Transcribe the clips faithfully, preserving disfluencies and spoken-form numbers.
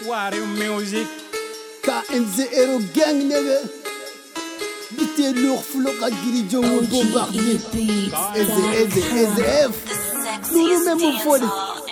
Wari music. K M Z Hero Gang, nigga. Bité lourd, flow, Kagiri, Jongo, bombardé. Eze, Eze, Eze, F. Nous nous même au fond.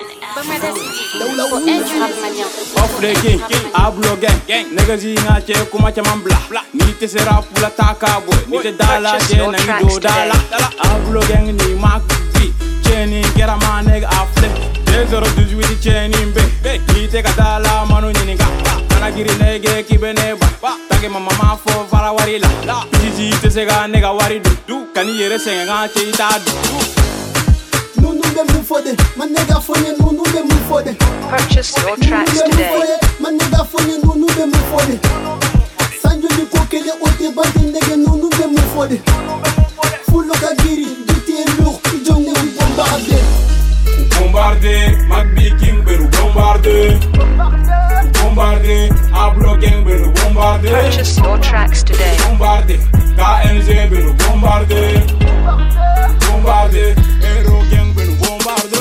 Off the king, Ablo gang, gang. Niggas inga che kuma chaman bla. Ni te sera pula taka boy. Ni te dala je na ni do dala. Ablo gang ni mak bi. Cheni gera ma nigga afle. zero dix-huit cheni mbe. Ni te kadala manu ni nga. Kana giri nege kibene ba. Take mama ma fo fara wari la. Jiji te sega nigga wari du. Kani yere senga che ita du. My nigga funny, no no be move for it. Purchase your tracks today. My nigga funny, no no be move for it. Sanjo di kokele ote bandi nigga no no be move for it. Full of Kagiri, bité lourd, jongo bombardé. Bombardé, Magbi King beru bombardé. Bombardé, Ablo gang beru bombardé. Purchase your tracks today. Bombardé, K M Z beru bombardé. Bombardé, Hero gang beru bombardé.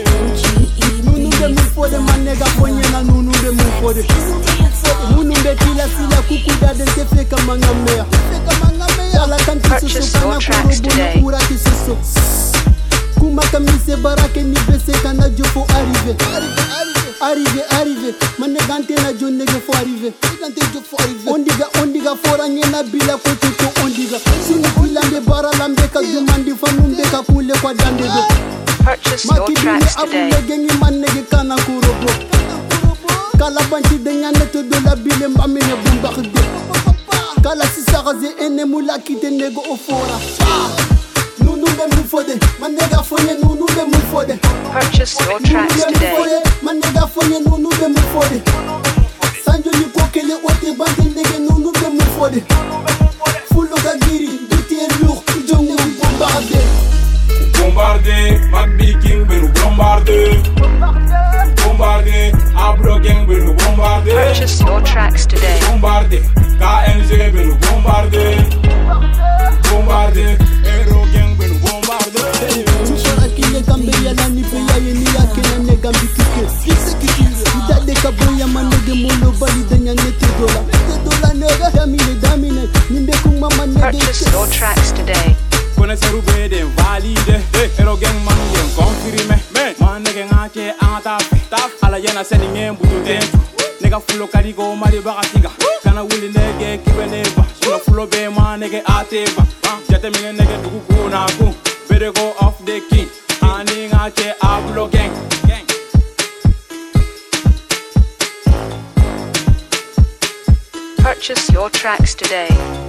Nunu be move for it, my nigga funny na nunu be move for it. Nunu be tila tila kukuda de se feka mangamea. Yala kanti susu kana kurubu ura kisusu. Kuma kamise barake ni bese kana jofo arrivé. Arrivé, arrivé, my nigga antena jo nigga fo arrivé. Ondiga, ondiga fora nyena bila kote ko ondiga. Sini kulande bara lambeka dumandi famumbeka kule kwa dandego. Purchase your tracks today. Gengi man nigga kana kurobo. Kala banchi de nyane to do la bile mbamene bumbakde. Kala sisaraze ene mula kite nego ofora. Nunu be move for it. My nigga funny, nunu be move for it. Purchase your tracks today. My nigga funny, nunu be move for it. Sanjo ni kokele ote bandi nigga nunu be move for it. Full of Kagiri, bité lourd, jongo bombardé. Bombardé, Magbi King beru bombardé. Bombardé, Ablo gang beru bombardé. Purchase your tracks today. Bombardé, K M Z beru bombardé. Bombardé, Hero gang beru bombardé. Chara kile kambe ya la ni pe ya ni ya kena nega mbikike. Ida de kaboya manege molo bali de nyangete dola. Dola nega damine damine nimbe kuma manege. Purchase your tracks today. Connaissez roubé de valide. Hero gang man yen confirmé. Man nege ngache anta taf. Ala yena seni ngem butu tentu. Nega fulo karigo mari bagatiga. Kana wuli nege kibeneba. Sula fulo be man nege ateba. Jate mine nege dugu kuna ku. Better go off the king. Ani ngache Ablo gang. Purchase your tracks today.